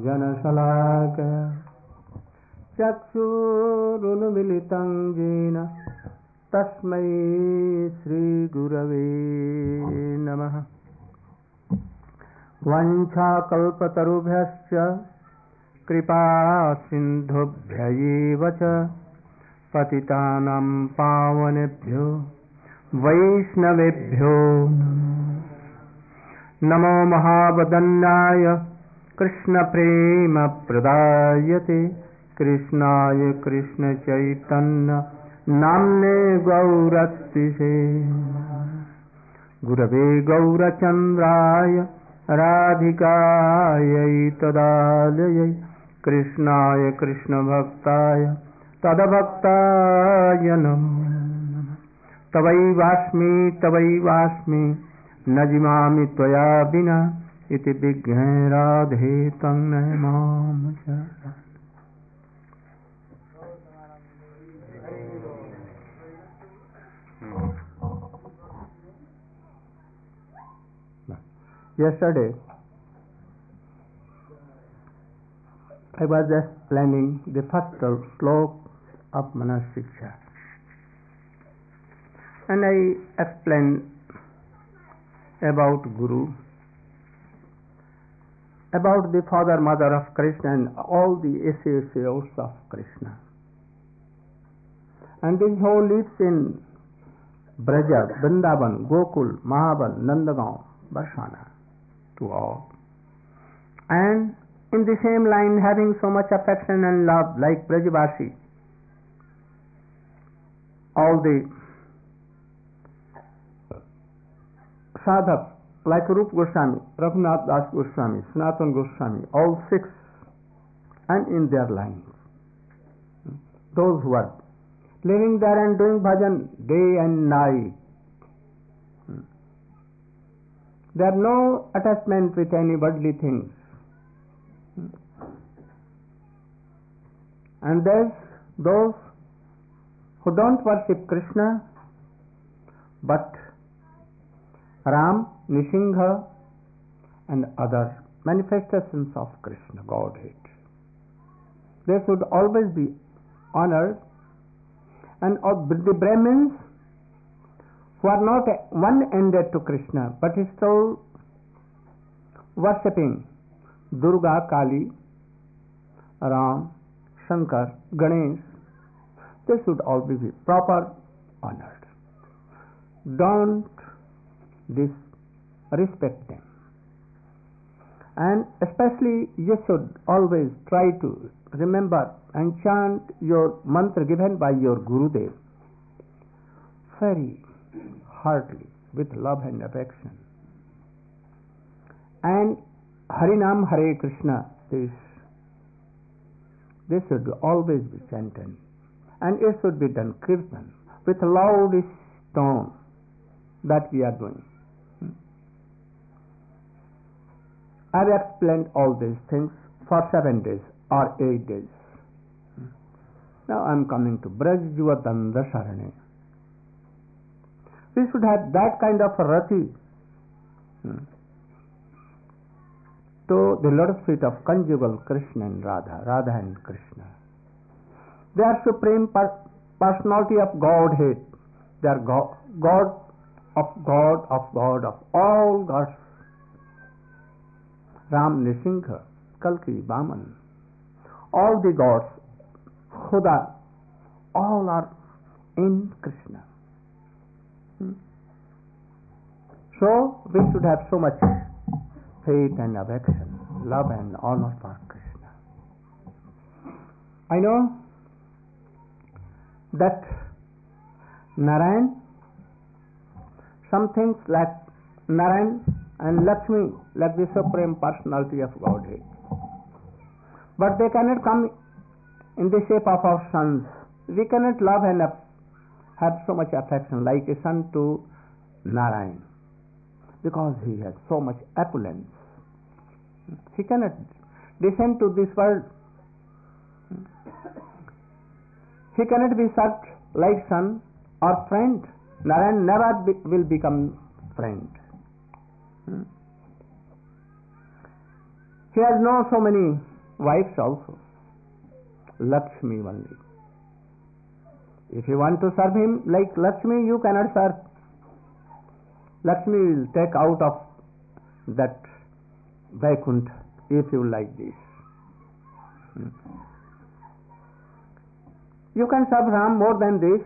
जनशलाकया चक्षुरुन्मीलितं येन तस्मै श्रीगुरवे नमः। वाञ्छाकल्पतरुभ्यश्च कृपासिन्धुभ्य एव च पतितानां पावनेभ्यो वैष्णवेभ्यो नमो महावदन्याय कृष्णप्रेमप्रदायते कृष्णाय कृष्णचैतन्य नाम्ने गौरतिसे गुरवे गौरचन्द्राय राधिकायै तदालयै कृष्णाय कृष्णभक्ताय तद्भक्ताय नमो तवैवास्मि न जिमामि त्वया विना इति विज्ञे राधे तं नमामि च। Yesterday, I was explaining the first sloka of Manasiksha, and I explained about Guru, about the father, mother of Krishna, and all the associates of Krishna. And this whole lives in Braja, Vrindavan, Gokul, Mahabal, Nandagaon, Barsana, to all. And in the same line, having so much affection and love like Brajavasi, all the sadhaks like Rupa Goswami, Raghunath Das Goswami, Sanatana Goswami, all six, and in their lines, those who are living there and doing bhajan day and night, there are no attachment with any worldly things. And there's those who don't worship Krishna but Ram, Nisingha, and other manifestations of Krishna Godhead. They should always be honored. And of the Brahmins who are not one-ended to Krishna but still worshipping Durga, Kali, Ram, Shankar, Ganesh, they should always be proper honored. Don't disrespect them. And especially you should always try to remember and chant your mantra given by your Gurudev very heartily with love and affection. And Harinam Hare Krishna, this should always be chanted, and it should be done kirtan with loudest tone that we are doing. I have explained all these things for 7 days or 8 days. Now I am coming to Braj Jivadanda Sarane. We should have that kind of a rati to the lotus feet of conjugal Krishna and Radha, Radha and Krishna. They are supreme personality of Godhead. They are God of all gods. Ram, Nisingha, Kalki, Vaman, all the gods, Khuda, all are in Krishna. So we should have so much faith and affection, love and honor for Krishna. I know that Narayan, some things like Narayan and Lakshmi, like the Supreme Personality of Godhead, but they cannot come in the shape of our sons. We cannot love and have so much affection like a son to Narayan, because he has so much opulence. He cannot descend to this world. He cannot be such like son or friend. Narayan never will become friend. He has no so many wives also, Lakshmi only. If you want to serve him like Lakshmi, you cannot serve. Lakshmi will take out of that Vaikuntha if you like this. You can serve Ram more than this.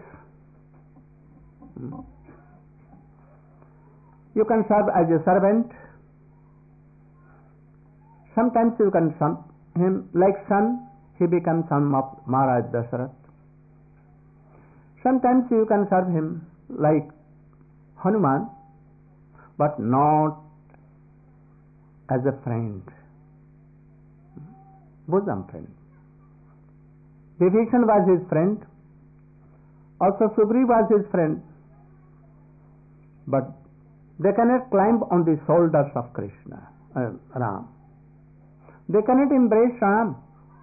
You can serve as a servant. Sometimes you can serve him like son, he becomes son of Maharaj Dasarath. Sometimes you can serve him like Hanuman, but not as a friend, bosom friend. Vibhishan was his friend, also Sugriva was his friend, but they cannot climb on the shoulders of Krishna, Ram. They cannot embrace Ram.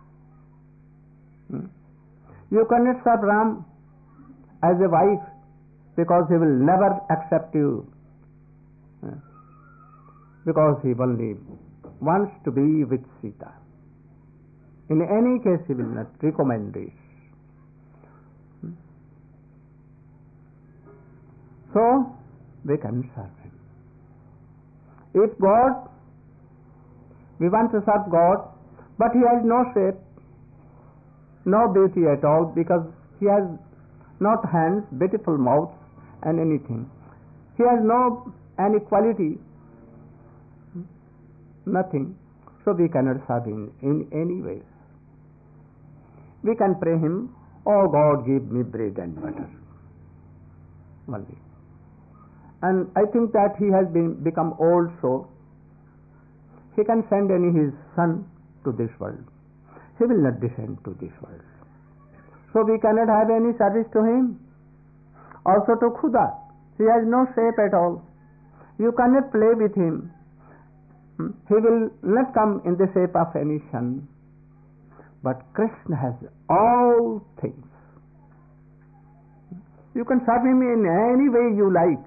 You cannot serve Ram as a wife because he will never accept you, because he only wants to be with Sita. In any case, he will not recommend this. So, we can serve him. If God, we want to serve God, but he has no shape, no beauty at all, because he has not hands, beautiful mouth, and anything. He has no any quality, nothing. So we cannot serve him in any way. We can pray him, oh God, give me bread and butter. Only. And I think that he has become old, so he can send any his son to this world. He will not descend to this world. So we cannot have any service to him. Also to Khuda, he has no shape at all. You cannot play with him. He will not come in the shape of any son. But Krishna has all things. You can serve him in any way you like.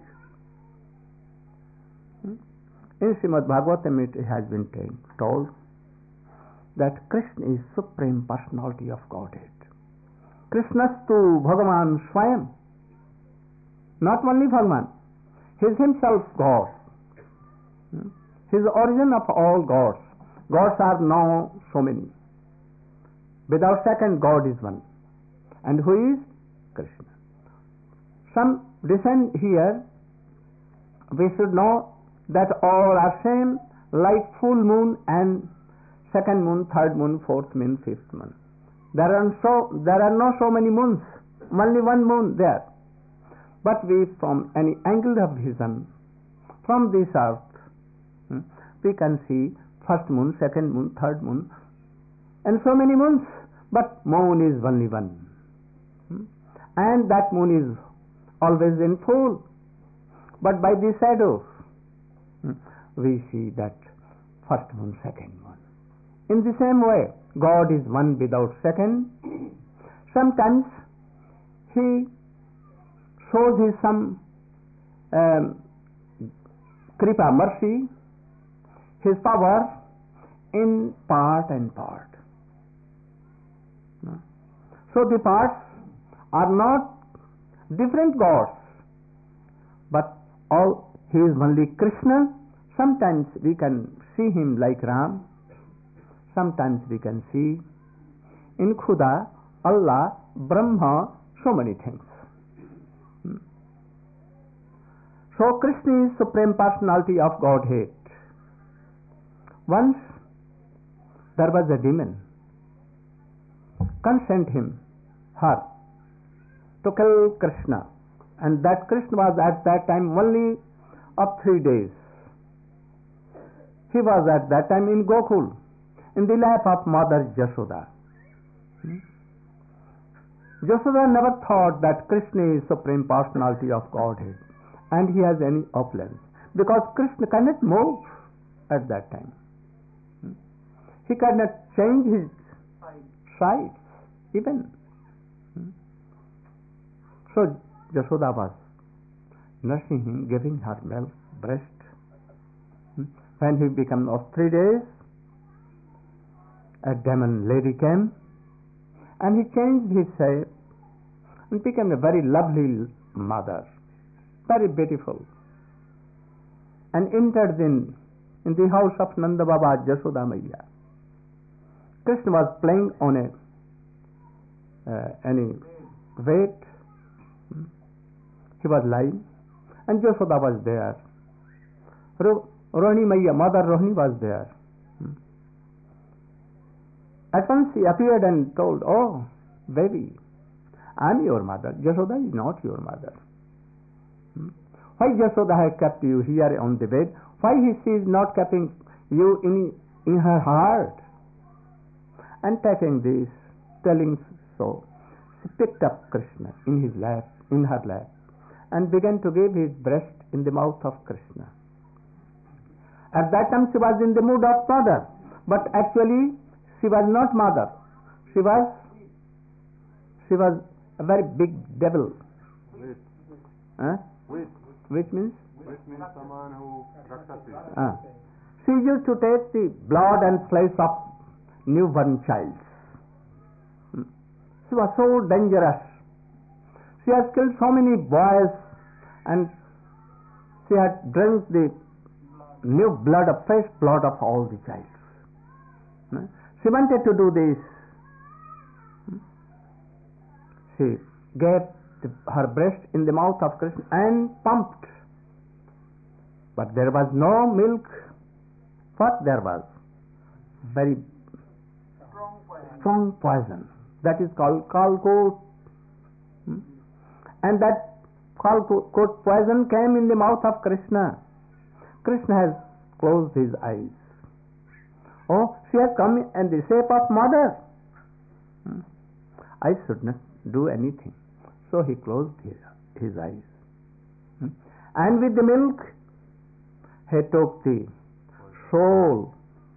In Srimad Bhagavatam it has been told that Krishna is Supreme Personality of Godhead. Krishnastu Bhagavan Swayam. Not only Bhagavan, he is himself God. He is the origin of all gods. Gods are now so many. Without second, God is one. And who is? Krishna. Some descend here, we should know that all are same, like full moon and second moon, third moon, fourth moon, fifth moon. There are no so many moons, only one moon there. But we, from any angle of vision, from this earth, we can see first moon, second moon, third moon, and so many moons. But moon is only one. And that moon is always in full. But by the shadows, we see that first moon, second moon. In the same way, God is one without second. Sometimes he shows his some kripa, mercy, his power in part and part. So the parts are not different gods, but all he is only Krishna. Sometimes we can see him like Ram. Sometimes we can see in Khuda, Allah, Brahma, so many things. So Krishna is Supreme Personality of Godhead. Once there was a demon, consent her to kill Krishna, and that Krishna was at that time only of 3 days. He was at that time in Gokul, in the lap of Mother Jashoda. Jashoda never thought that Krishna is Supreme Personality of Godhead and he has any opulence, because Krishna cannot move at that time. He cannot change his sides even. So Jashoda was nursing him, giving her milk, breast. When he became of 3 days, a demon lady came, and he changed his shape and became a very lovely mother, very beautiful, and entered in the house of Nanda Baba Jashoda Maiya. Krishna was playing on any weight. He was lying, and Jashoda was there. Rohini Maiya, Mother Rohini was there. At once he appeared and told, "Oh, baby, I am your mother. Jashoda is not your mother. Why Jashoda has kept you here on the bed? Why she is not keeping you in her heart?" And taking this, telling so, she picked up Krishna in her lap, and began to give his breast in the mouth of Krishna. At that time she was in the mood of mother, but actually she was not mother. She was a very big devil. Witch. Huh? Witch. Which means? Witch means someone who Rakshasi. She used to take the blood and flesh of newborn child. She was so dangerous. She has killed so many boys, and she had drunk the new blood, of fresh blood of all the children. She wanted to do this. She gave her breast in the mouth of Krishna and pumped. But there was no milk. What there was? Very strong poison. That is called Kalkot. And that Kalkot poison came in the mouth of Krishna. Krishna has closed his eyes. Oh, she has come in the shape of mother. I should not do anything. So he closed his eyes. And with the milk, he took the soul.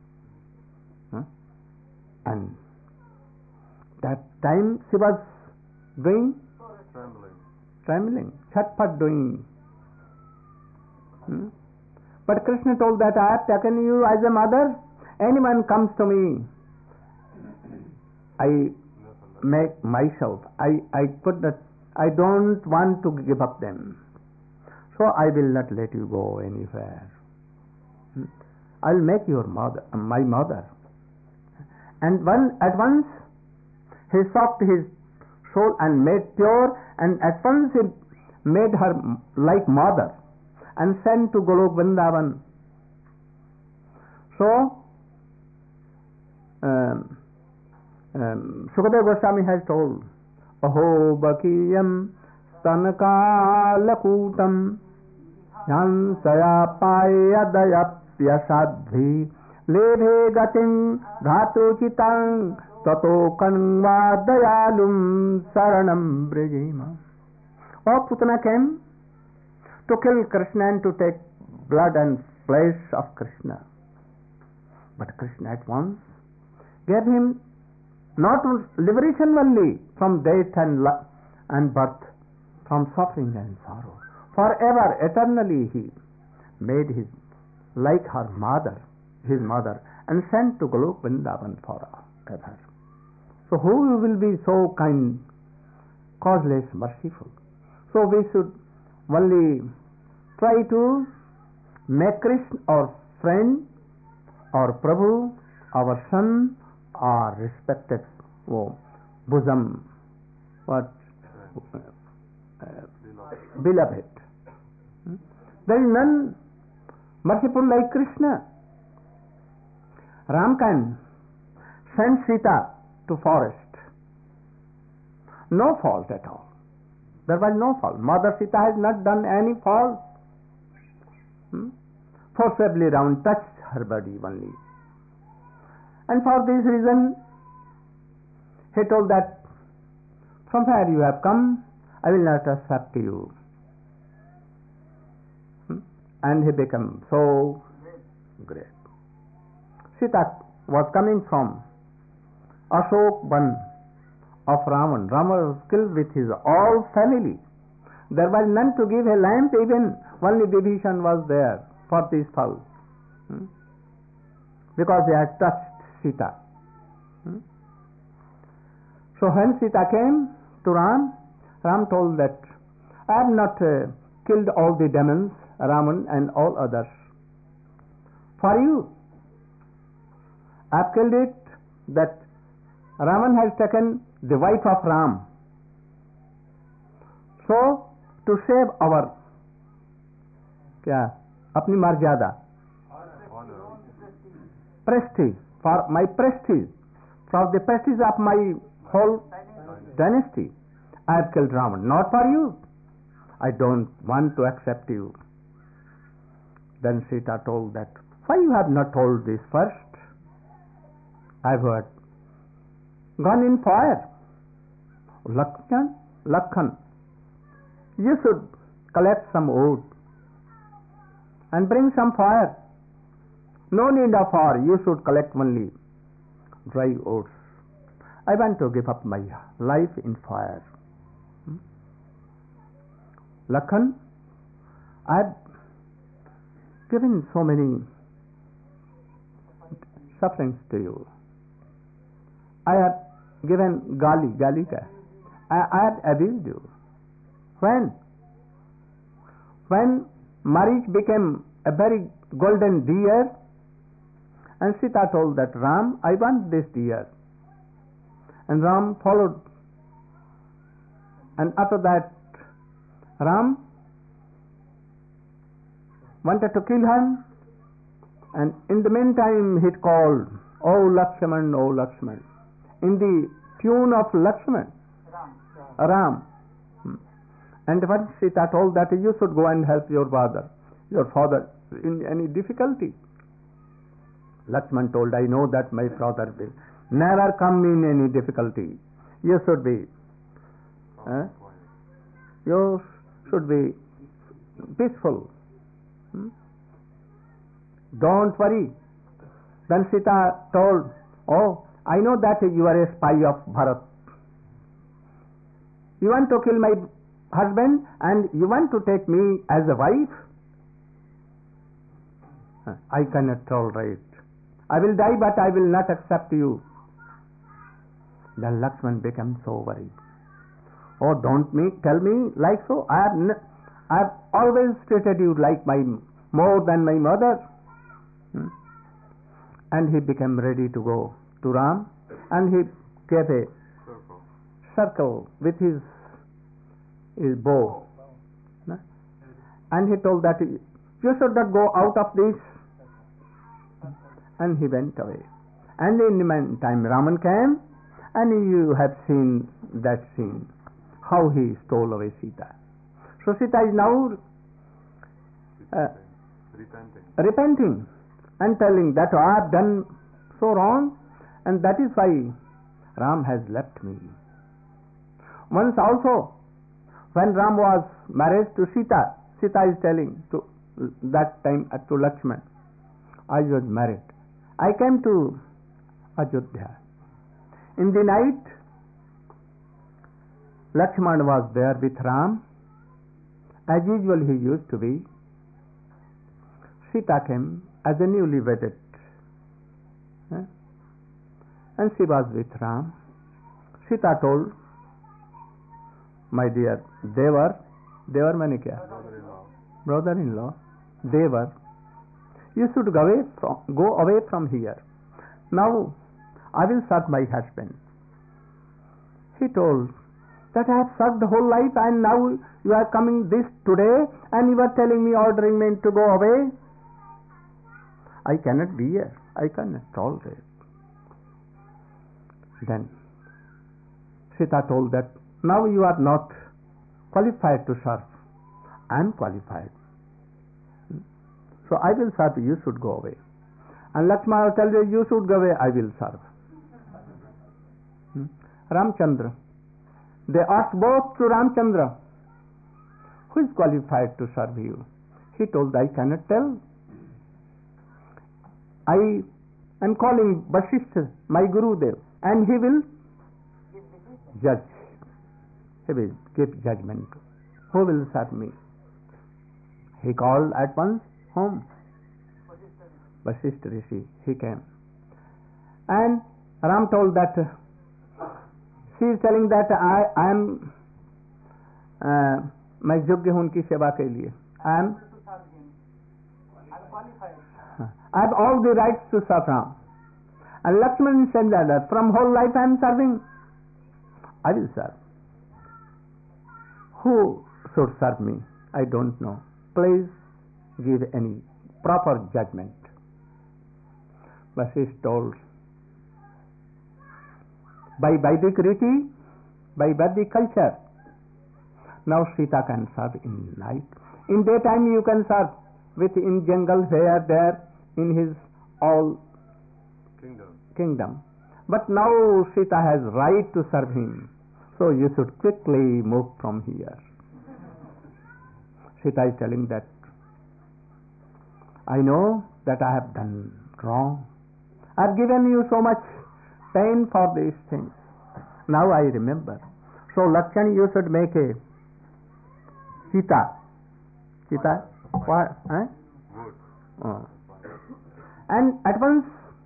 And that time she was doing trembling, chatpat doing. But Krishna told that I have taken you as a mother. Anyone comes to me, I make myself. I don't want to give up them. So I will not let you go anywhere. I'll make your mother, my mother. And at once he soaked his soul and made pure, and at once he made her like mother and sent to Golok Vrindavan. So Sukadeva Goswami has told, Aho Bakiyam Stanakalakutam Yansaya Payadayapyasadhi Lebhe Gatim Dhatu Chitang Tato Kanva Dayalum Saranam Brajima. Oh, Putana came to kill Krishna and to take blood and flesh of Krishna. But Krishna at once gave him not liberation only from death and birth, from suffering and sorrow. Forever, eternally he made his like her mother, his mother, and sent to Golok Vrindavan forever. So who will be so kind, causeless, merciful? So we should only try to make Krishna our friend, our Prabhu, our son, our respected bosom, beloved. There is none merciful like Krishna. Ram can send Sita to forest. No fault at all. There was no fault. Mother Sita has not done any fault. Forcibly Ram touched her body only. And for this reason, he told that, from where you have come, I will not accept you. And he became so great. Sita was coming from Ashok Van of Ravan. Ravan was killed with his all family. There was none to give a lamp, even only Vibhishan was there for this fault. Because he had touched Sita. So when Sita came to Ram, Ram told that I have not killed all the demons, Raman and all others. For you, I have killed it that Raman has taken the wife of Ram. So to save our अपनी मर्यादा, prestige, for my prestige, for the prestige of my whole dynasty, I have killed Ravan, not for you. I don't want to accept you. Then Sita told that, why you have not told this first? I have heard. Gone in fire. Lakhan, you should collect some wood and bring some fire. No need of fire, you should collect only dry oats. I want to give up my life in fire. Lakhan, I have given so many sufferings to you. I have given gali ka. I have abused you. When Marich became a very golden deer, and Sita told that Ram, I want this deer. And Ram followed. And after that, Ram wanted to kill him, and in the meantime he called, O Lakshman, O Lakshman, in the tune of Lakshman, Ram. And when Sita told that you should go and help your father in any difficulty, Lakshman told, I know that my father will never come in any difficulty. You should be peaceful. Don't worry. Then Sita told, oh, I know that you are a spy of Bharat. You want to kill my husband and you want to take me as a wife? I cannot tolerate. I will die, but I will not accept you. Then Lakshman became so worried. Oh, don't tell me like so. I have always treated you like more than my mother. And he became ready to go to Ram, and he gave a circle with his bow. And he told that you should not go out of this. And he went away. And in the meantime Raman came, and you have seen that scene, how he stole away Sita. So Sita is now repenting and telling that I have done so wrong, and that is why Ram has left me. Once also, when Ram was married to Sita, Sita is telling to that time to Lakshman, I was married. I came to Ajodhya. In the night, Lakshman was there with Ram. As usual he used to be. Sita came as a newly wedded. And she was with Ram. Sita told, my dear Devar mane kya? Brother-in-law, Devar, you should go away from here. Now I will serve my husband. He told that I have served the whole life, and now you are coming this today and you are telling me, ordering me to go away. I cannot be here. I cannot tolerate. Then Sita told that now you are not qualified to serve. I am qualified. So I will serve you, should go away. And Lakshmana tells you should go away, I will serve. Ramchandra. They asked both to Ramchandra, who is qualified to serve you? He told, I cannot tell. I am calling Vasishtha, my Gurudev, and he will judge. He will give judgment. Who will serve me? He called at once home Vasishtha Rishi. He came. And Ram told that she is telling that I am मैं योग्य हूं उनकी सेवा के लिए. I have all the rights to serve Ram. And Lakshman said that from whole life I am serving. I will serve. Who should serve me? I don't know. Please give any proper judgment. But she is told, by Vedic riti, by Vedic culture, now Sita can serve in night. In daytime you can serve with in jungle here, there, in his all kingdom. But now Sita has right to serve him. So you should quickly move from here. Sita is telling that, I know that I have done wrong. I have given you so much pain for these things. Now I remember. So Lakshman, you should make a Sita. Sita? What? And at once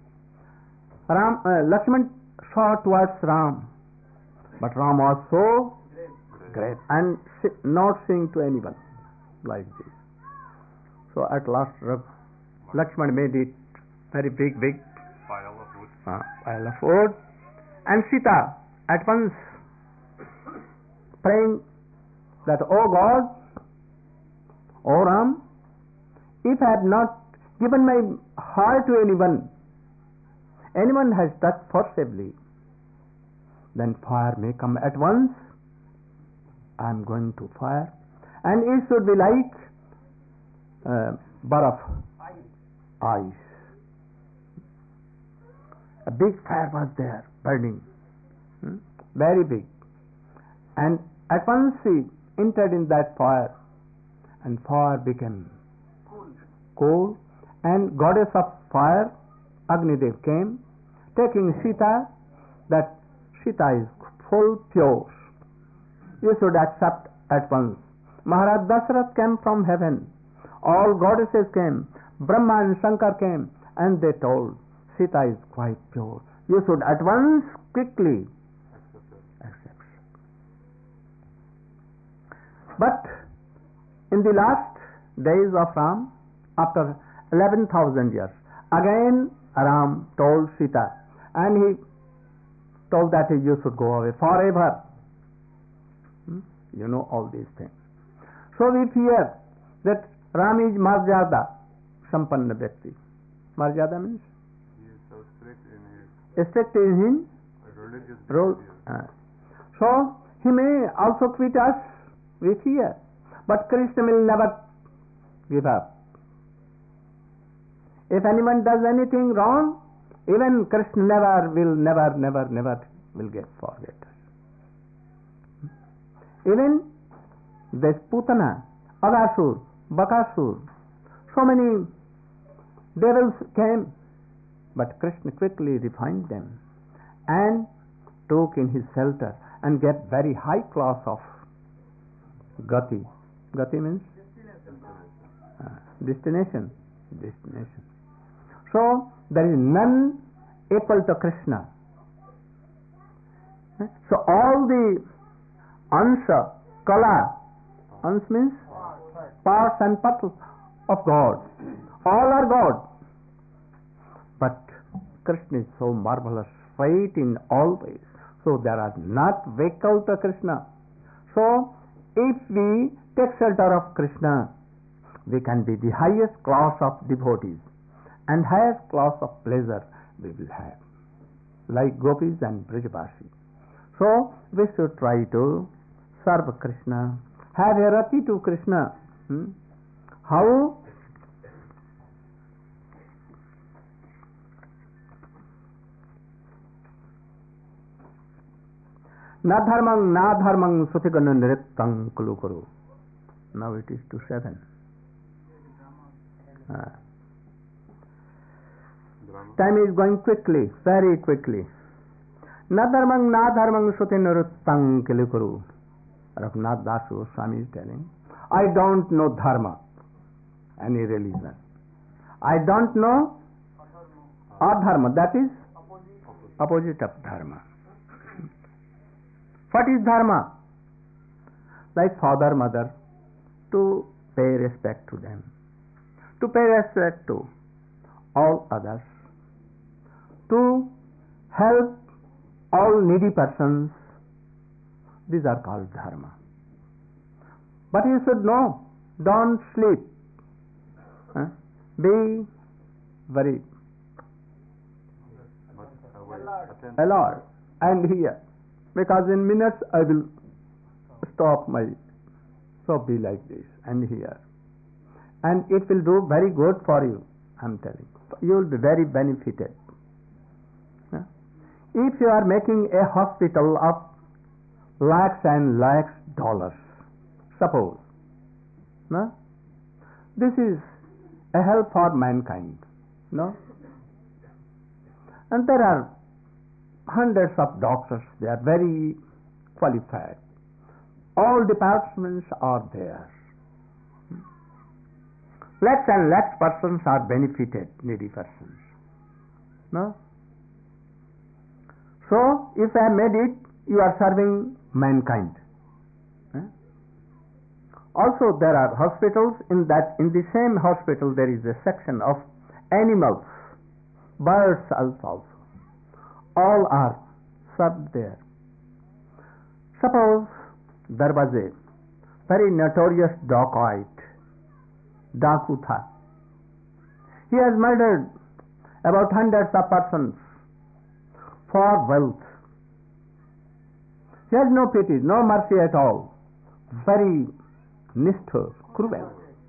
Lakshman saw towards Ram. But Ram was so great and not seeing to anyone like this. So at last Lakshman made it very big pile of wood. Pile of wood. And Sita at once praying that, O God, O Ram, if I have not given my heart to anyone has touched forcibly, then fire may come at once. I am going to fire, and it should be like baraf, ice. A big fire was there burning, very big, and at once he entered in that fire, and fire became cool, and goddess of fire, Agnidev, came, taking Sita, that Sita is full pure. You should accept at once. Maharaj Dasarath came from heaven. All goddesses came. Brahma and Shankar came, and they told, Sita is quite pure. You should at once quickly accept. But in the last days of Ram, after 11,000 years, again Ram told Sita, and he told that you should go away forever. You know all these things. So we fear that Ram is Marjada, Sampanna Vyakti. Marjada means? He is so strict in his religious role. So he may also quit us, we fear. But Krishna will never give up. If anyone does anything wrong, even Krishna never will get forgotten. Even this Putana, Aghasur, Bakasur, so many devils came, but Krishna quickly refined them and took in his shelter and get very high class of Gati. Gati means? Destination. So there is none equal to Krishna. So all the ansha, kala, ans means parts and parts of God. All are God. But Krishna is so marvelous, right in all ways. So there are not equal to Krishna. So if we take shelter of Krishna, we can be the highest class of devotees, and highest class of pleasure we will have, like gopis and Brajavasi. So we should try to serve Krishna, have a rati to Krishna. How? Na dharmang sutigana nrittang kulukuru. Now it is to 7. Time is going quickly, very quickly. Na dharmang suti niruttang kulukuru. Raghunath Das Goswami is telling, I don't know dharma, any religion. I don't know adharma, that is opposite of dharma. What is dharma? Like father, mother, to pay respect to them, to pay respect to all others, to help all needy persons. These are called dharma. But you should know, don't sleep. Be very alert and hear, because in minutes I will stop my, so be like this and hear, and it will do very good for you. I am telling you, you will be very benefited. If you are making a hospital of lakhs and lakhs dollars, suppose, no? This is a help for mankind, no? And there are hundreds of doctors, they are very qualified. All departments are there. Lakhs and lakhs persons are benefited, needy persons, no? So, if I made it, you are serving mankind. Also, there are hospitals. In the same hospital, there is a section of animals, birds also. All are served there. Suppose there was a very notorious dacoit, Daku tha. He has murdered about hundreds of persons for wealth. He has no pity, no mercy at all. Very nisthur, cruel.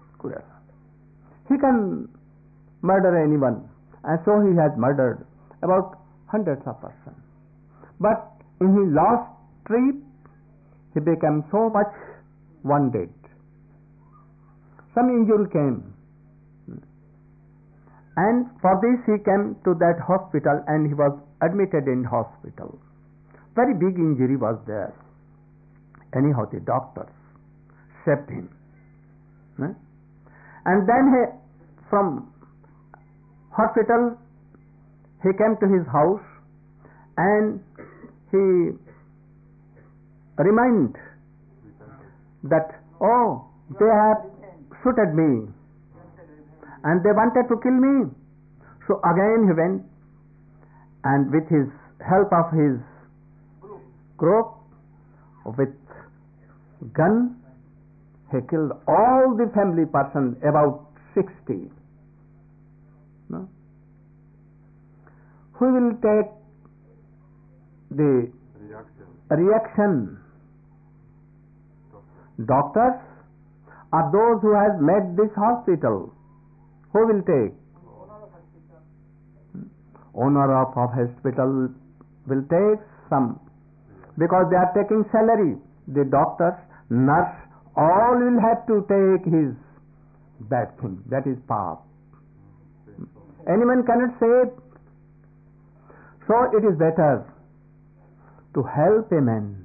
He can murder anyone, and so he has murdered about hundreds of persons. But in his last trip, he became so much wounded. Some injury came, and for this he came to that hospital, and he was admitted in hospital. Very big injury was there. Anyhow, the doctors saved him. And then from hospital, he came to his house, and he reminded that, oh, they have shooted me and they wanted to kill me. So again he went, and with his help of his group, with gun, he killed all the family persons, about 60. No? Who will take the reaction? Doctors or those who has made this hospital? Who will take? Owner of hospital will take some, because they are taking salary. The doctors, nurse, all will have to take his bad thing. That is path. Anyone cannot say it. So it is better to help a man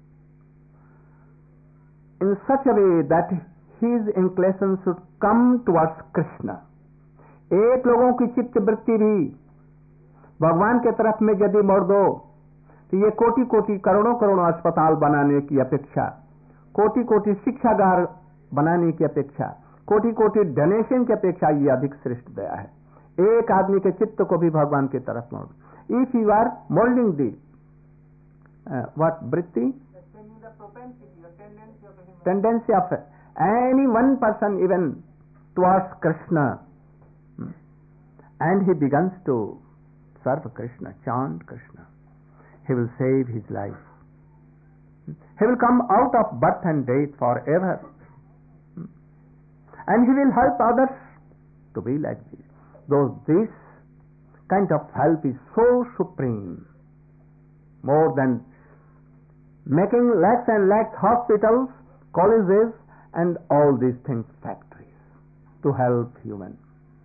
in such a way that his inclination should come towards Krishna. एक लोगों की चित्त वृत्ति भी भगवान के तरफ में यदि मोड़ दो, तो ये कोटि कोटि करोड़ों करोड़ों अस्पताल बनाने की अपेक्षा, कोटि कोटि शिक्षागार बनाने की अपेक्षा, कोटि कोटि डोनेशन की अपेक्षा ये अधिक श्रेष्ठ दया है। एक आदमी के चित्त को भी भगवान की तरफ मोड़। If you are moulding the what वृत्ति, tendency of any one person even towards Krishna, and he begins to serve Krishna, chant Krishna, he will save his life. He will come out of birth and death forever, and he will help others to be like this. Though this kind of help is so supreme, more than making lakhs and lakhs hospitals, colleges, and all these things, factories, to help humans.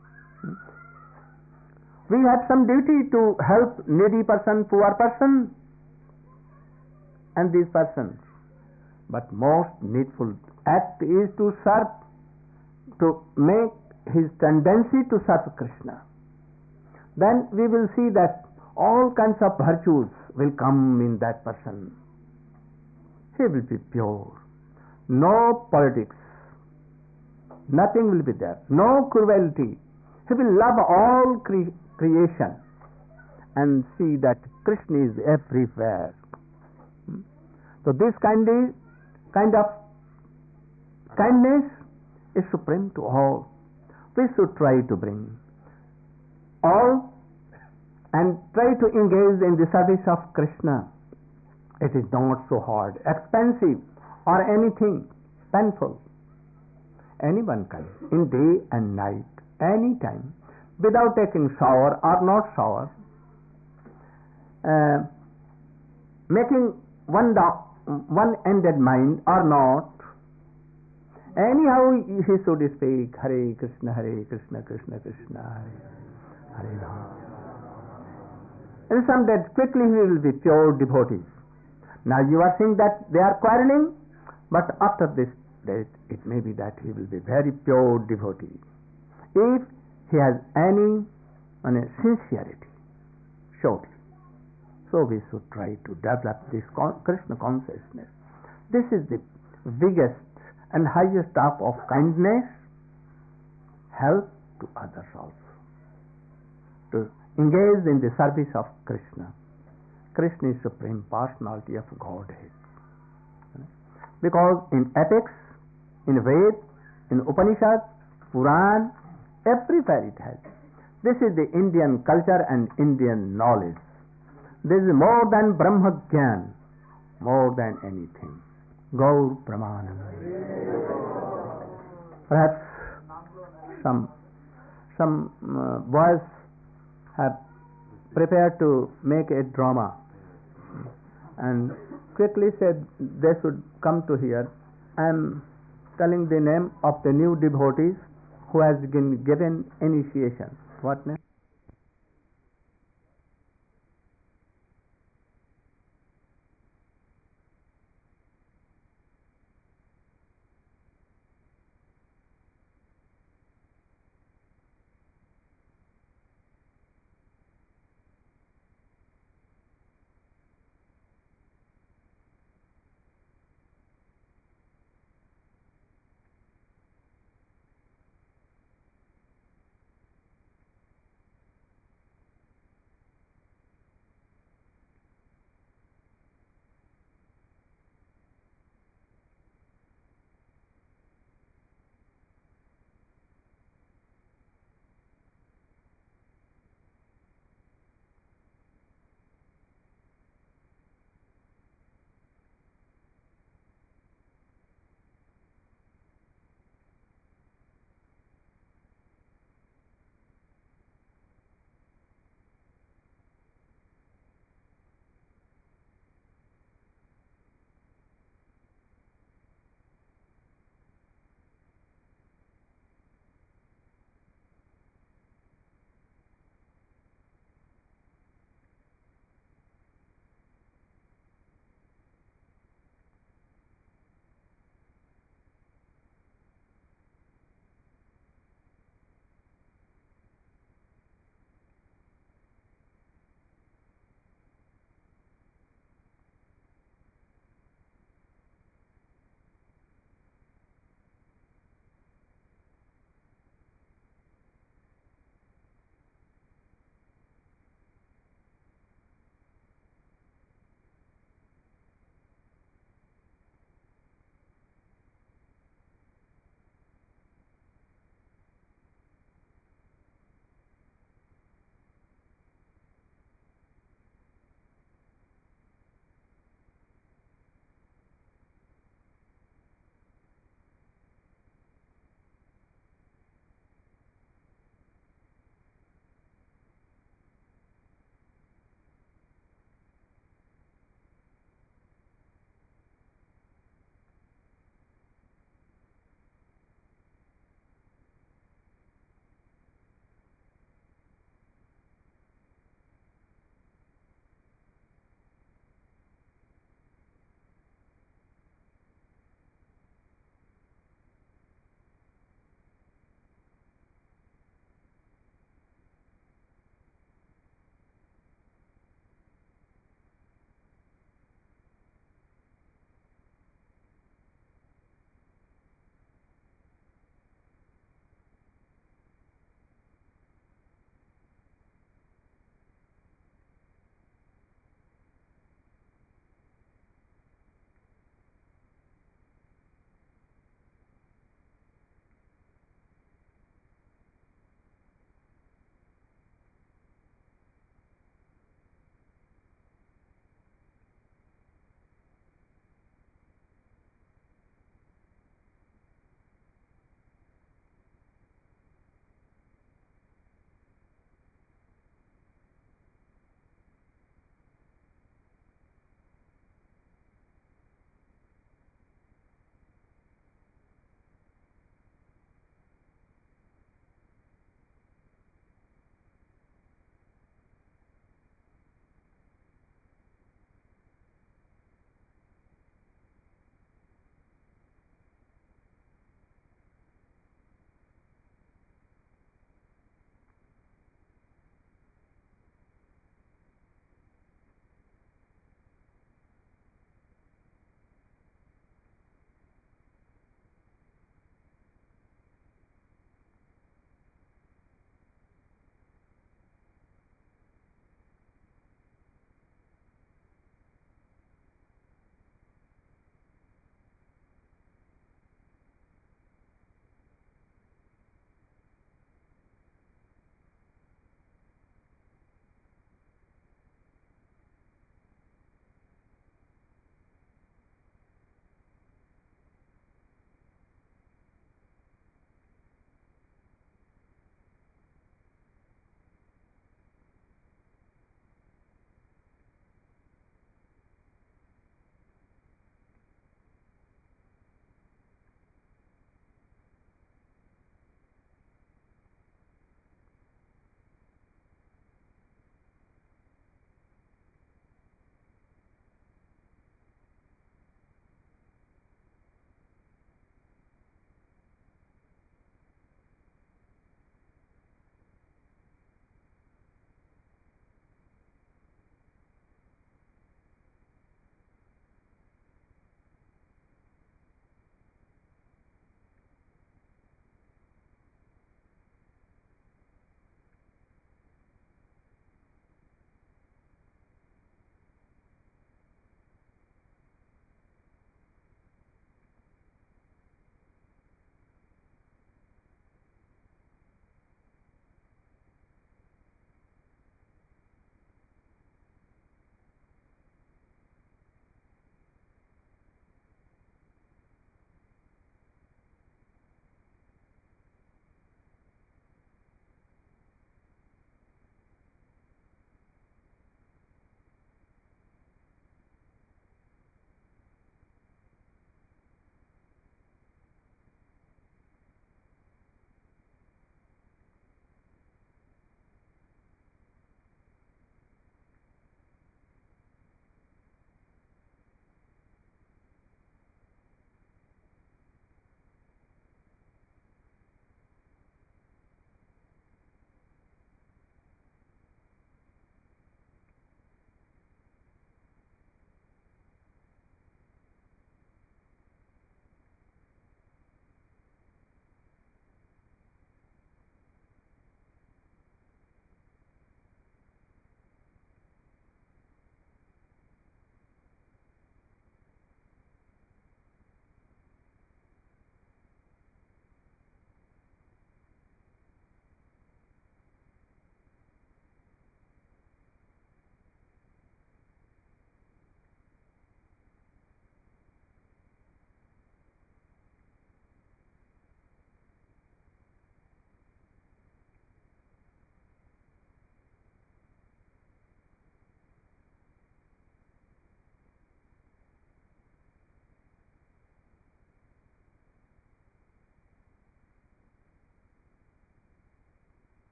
We have some duty to help needy person, poor person, and these persons. But most needful act is to serve, to make his tendency to serve Krishna. Then we will see that all kinds of virtues will come in that person. he will be pure. No politics, nothing will be there. No cruelty. He will love all creation and see that Krishna is everywhere. So this kind of kindness is supreme to all. We should try to bring all and try to engage in the service of Krishna. It is not so hard, expensive, or anything painful. Anyone can, in day and night, any time, without taking shower or not shower, making one-ended mind or not. Anyhow, he should speak Hare Krishna, Krishna Krishna, Hare Rama. And some that quickly he will be pure devotee. Now you are saying that they are quarreling, but after this date, it may be that he will be very pure devotee. If he has any sincerity, surely. So we should try to develop this Krishna consciousness. This is the biggest and highest type of kindness, help to others also, to engage in the service of Krishna. Krishna is Supreme Personality of Godhead. Because in epics, in Ved, in Upanishad, Puran, everywhere it has. This is the Indian culture and Indian knowledge. This is more than Brahma Gyan, more than anything. Gaur Pramananda. Perhaps some boys have prepared to make a drama and quickly said they should come to here. I am telling the name of the new devotees who has been given initiation. What name?